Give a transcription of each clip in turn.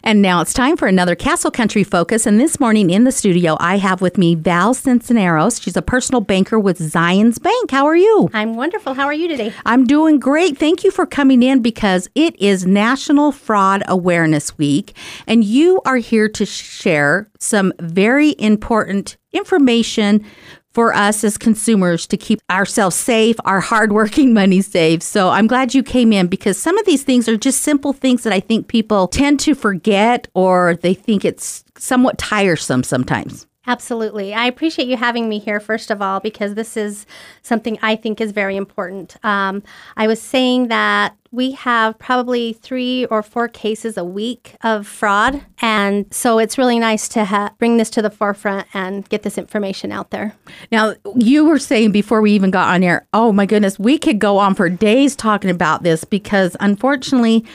And now it's time for another Castle Country Focus. And this morning in the studio, I have with me Val Cinceneros. She's a personal banker with Zions Bank. How are you? I'm wonderful. How are you today? I'm doing great. Thank you for coming in because it is National Fraud Awareness Week. And you are here to share some very important information for us as consumers to keep ourselves safe, our hardworking money safe. So I'm glad you came in because some of these things are just simple things that I think people tend to forget or they think it's somewhat tiresome sometimes. Absolutely. I appreciate you having me here, first of all, because this is something I think is very important. I was saying that we have probably 3 or 4 cases a week of fraud. And so it's really nice to bring this to the forefront and get this information out there. Now, you were saying before we even got on air, oh my goodness, we could go on for days talking about this because unfortunately,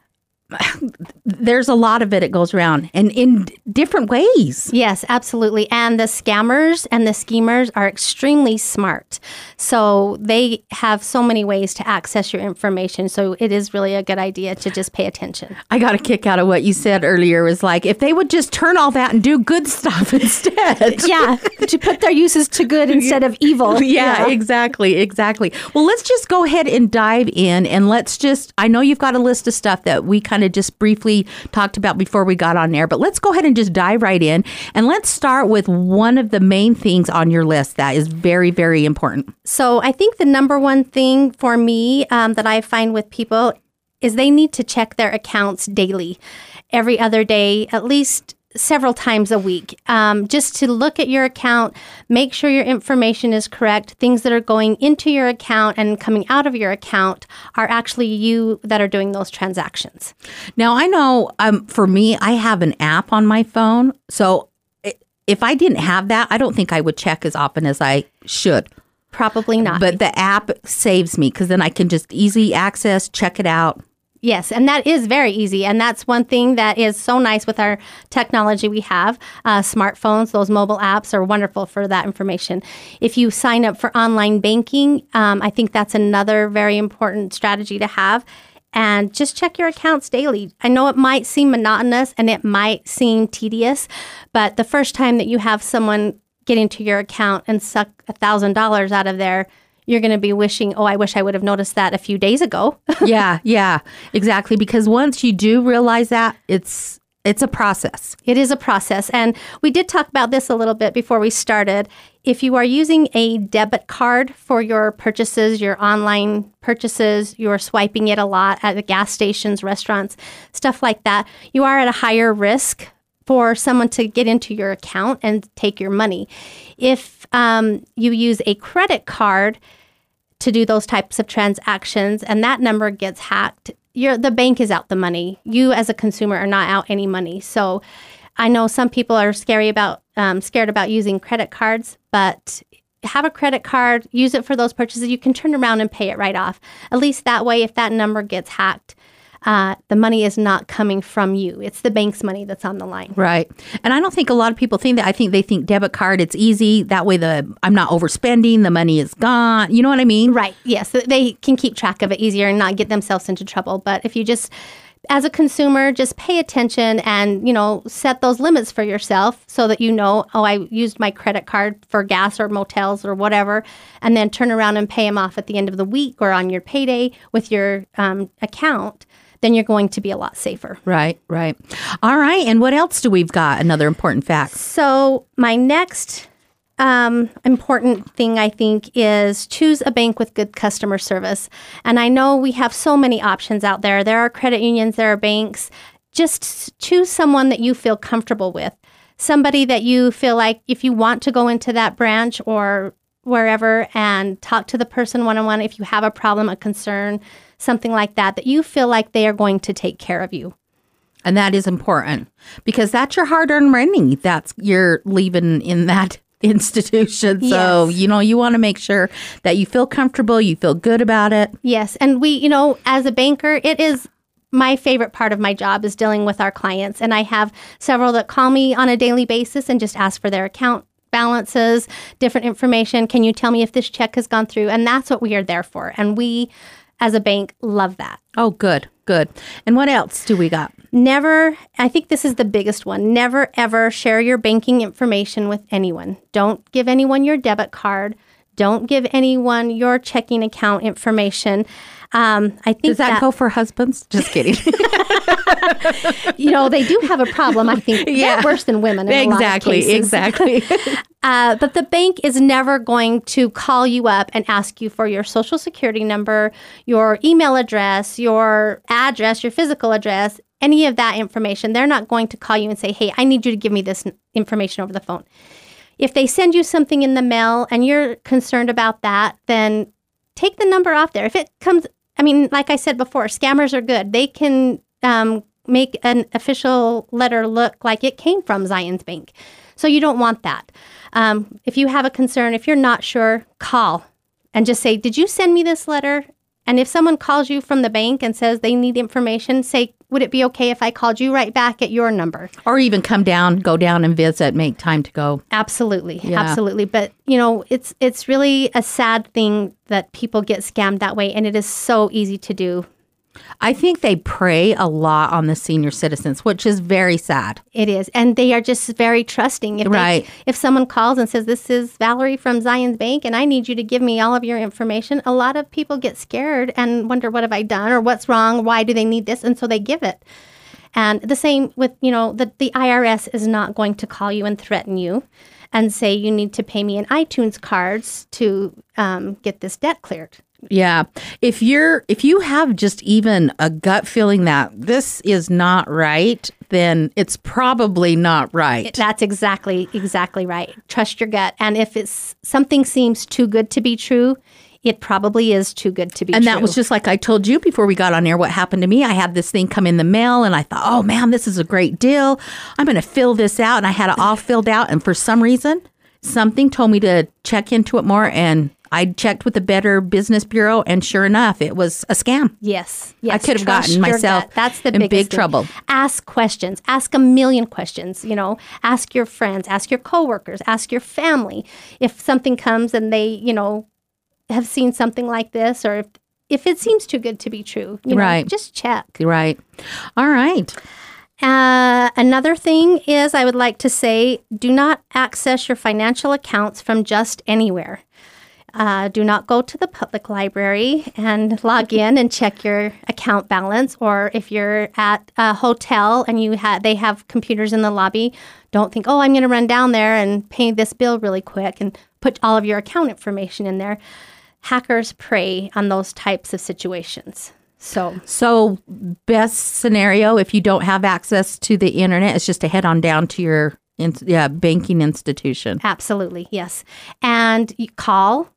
there's a lot of it goes around and in different ways. Yes, absolutely. And the scammers and the schemers are extremely smart. So they have so many ways to access your information. So it is really a good idea to just pay attention. I got a kick out of what you said earlier. It was like, if they would just turn all that and do good stuff instead. Yeah, to put their uses to good instead of evil. Yeah, exactly. Well, let's just go ahead and dive in and I know you've got a list of stuff that we kind of just briefly talked about before we got on air, but let's go ahead and just dive right in. And let's start with one of the main things on your list that is very, very important. So I think the number one thing for me that I find with people is they need to check their accounts daily, every other day, at least several times a week, just to look at your account, make sure your information is correct. Things that are going into your account and coming out of your account are actually you that are doing those transactions. Now, I know for me, I have an app on my phone. So if I didn't have that, I don't think I would check as often as I should. Probably not. But the app saves me because then I can just easy access, check it out. Yes, and that is very easy. And that's one thing that is so nice with our technology we have. Smartphones, those mobile apps are wonderful for that information. If you sign up for online banking, I think that's another very important strategy to have. And just check your accounts daily. I know it might seem monotonous and it might seem tedious, but the first time that you have someone get into your account and suck $1,000 out of there, you're going to be wishing, I wish I would have noticed that a few days ago. Yeah, exactly. Because once you do realize that, it's a process. It is a process. And we did talk about this a little bit before we started. If you are using a debit card for your purchases, your online purchases, you're swiping it a lot at the gas stations, restaurants, stuff like that, you are at a higher risk for someone to get into your account and take your money. If you use a credit card to do those types of transactions and that number gets hacked, the bank is out the money. You as a consumer are not out any money. So I know some people are scared about using credit cards, but have a credit card, use it for those purchases. You can turn around and pay it right off. At least that way, if that number gets hacked, the money is not coming from you. It's the bank's money that's on the line. Right. And I don't think a lot of people think that. I think they think debit card, it's easy. That way I'm not overspending. The money is gone. You know what I mean? Right. Yes. They can keep track of it easier and not get themselves into trouble. But if you just, as a consumer, just pay attention and, set those limits for yourself so that I used my credit card for gas or motels or whatever, and then turn around and pay them off at the end of the week or on your payday with your account, then you're going to be a lot safer. Right. All right. And what else do we've got? Another important fact. So my next important thing, I think, is choose a bank with good customer service. And I know we have so many options out there. There are credit unions, there are banks. Just choose someone that you feel comfortable with. Somebody that you feel like if you want to go into that branch or wherever and talk to the person one-on-one, if you have a problem, a concern, something like that you feel like they are going to take care of you. And that is important because that's your hard-earned money you're leaving in that institution. So, yes. You want to make sure that you feel comfortable, you feel good about it. Yes. And we, as a banker, it is my favorite part of my job is dealing with our clients. And I have several that call me on a daily basis and just ask for their account balances, different information. Can you tell me if this check has gone through? And that's what we are there for. And we, as a bank, love that. Oh, good. And what else do we got? Never, I think this is the biggest one. Never, ever share your banking information with anyone. Don't give anyone your debit card. Don't give anyone your checking account information. I think Does that go for husbands? Just kidding. They do have a problem, I think. They're worse than women in a lot of cases. Exactly. But the bank is never going to call you up and ask you for your social security number, your email address, your address, your physical address, any of that information. They're not going to call you and say, hey, I need you to give me this information over the phone. If they send you something in the mail and you're concerned about that, then take the number off there. If it comes, like I said before, scammers are good. They can make an official letter look like it came from Zions Bank. So you don't want that. If you have a concern, if you're not sure, call and just say, did you send me this letter? And if someone calls you from the bank and says they need information, say, would it be okay if I called you right back at your number? Or even go down and visit, make time to go. Absolutely. Yeah. Absolutely. But, it's really a sad thing that people get scammed that way. And it is so easy to do. I think they prey a lot on the senior citizens, which is very sad. It is. And they are just very trusting. If someone calls and says, this is Valerie from Zions Bank and I need you to give me all of your information, a lot of people get scared and wonder, what have I done or what's wrong? Why do they need this? And so they give it. And the same with, the IRS is not going to call you and threaten you and say you need to pay me in iTunes cards to get this debt cleared. Yeah. If you have just even a gut feeling that this is not right, then it's probably not right. That's exactly right. Trust your gut. And if something seems too good to be true, it probably is too good to be true. And that was just like I told you before we got on air what happened to me. I had this thing come in the mail and I thought, oh man, this is a great deal. I'm going to fill this out. And I had it all filled out. And for some reason, something told me to check into it more, and I checked with the Better Business Bureau, and sure enough, it was a scam. Yes. I could have gotten myself in big trouble. Ask questions. Ask a million questions. Ask your friends, ask your coworkers, ask your family. If something comes and they, have seen something like this, or if it seems too good to be true, just check. Right. All right. Another thing is, I would like to say, do not access your financial accounts from just anywhere. Do not go to the public library and log in and check your account balance. Or if you're at a hotel and they have computers in the lobby, don't think, oh, I'm going to run down there and pay this bill really quick and put all of your account information in there. Hackers prey on those types of situations. So best scenario, if you don't have access to the internet, is just to head on down to your banking institution. Absolutely, yes. And you call,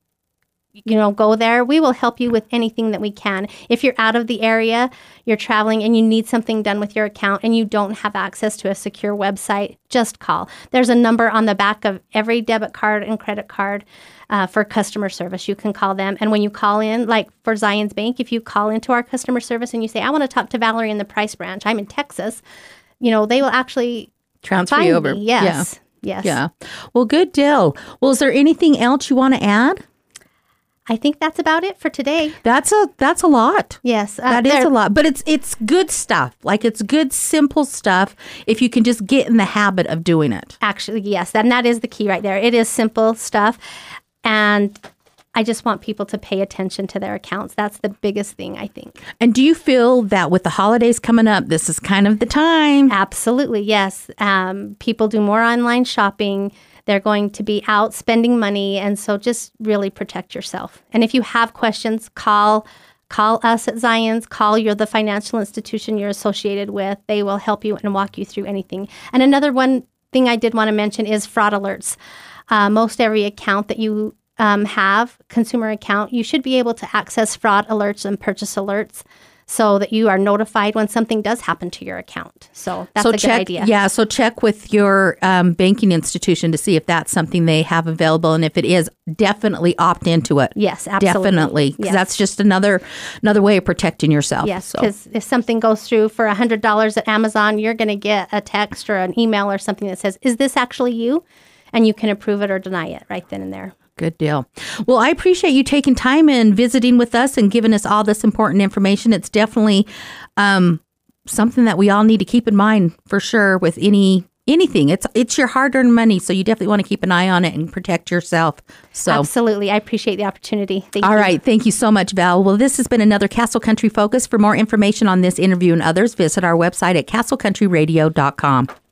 go there. We will help you with anything that we can. If you're out of the area, you're traveling, and you need something done with your account and you don't have access to a secure website, just call. There's a number on the back of every debit card and credit card for customer service. You can call them. And when you call in, like for Zions Bank, if you call into our customer service and you say, I want to talk to Valerie in the Price branch, I'm in Texas, they will actually transfer you over. Yes. Yeah. Yes. Yeah. Well, good deal. Well, is there anything else you want to add? I think that's about it for today. That's a lot. Yes. That is a lot. But it's good stuff. Like, it's good, simple stuff if you can just get in the habit of doing it. Actually, yes. And that is the key right there. It is simple stuff. And I just want people to pay attention to their accounts. That's the biggest thing, I think. And do you feel that with the holidays coming up, this is kind of the time? Absolutely, yes. People do more online shopping. They're going to be out spending money. And so just really protect yourself. And if you have questions, call us at Zions. Call the financial institution you're associated with. They will help you and walk you through anything. And another one thing I did want to mention is fraud alerts. Most every account that you have, consumer account, you should be able to access fraud alerts and purchase alerts so that you are notified when something does happen to your account. So that's a good idea. Yeah, so check with your banking institution to see if that's something they have available. And if it is, definitely opt into it. Yes, absolutely. Definitely. Because that's just another way of protecting yourself. Yes, because if something goes through for $100 at Amazon, you're going to get a text or an email or something that says, is this actually you? And you can approve it or deny it right then and there. Good deal. Well, I appreciate you taking time and visiting with us and giving us all this important information. It's definitely something that we all need to keep in mind for sure with anything. It's your hard-earned money, so you definitely want to keep an eye on it and protect yourself. So absolutely. I appreciate the opportunity. Thank you. All right. Thank you so much, Val. Well, this has been another Castle Country Focus. For more information on this interview and others, visit our website at castlecountryradio.com.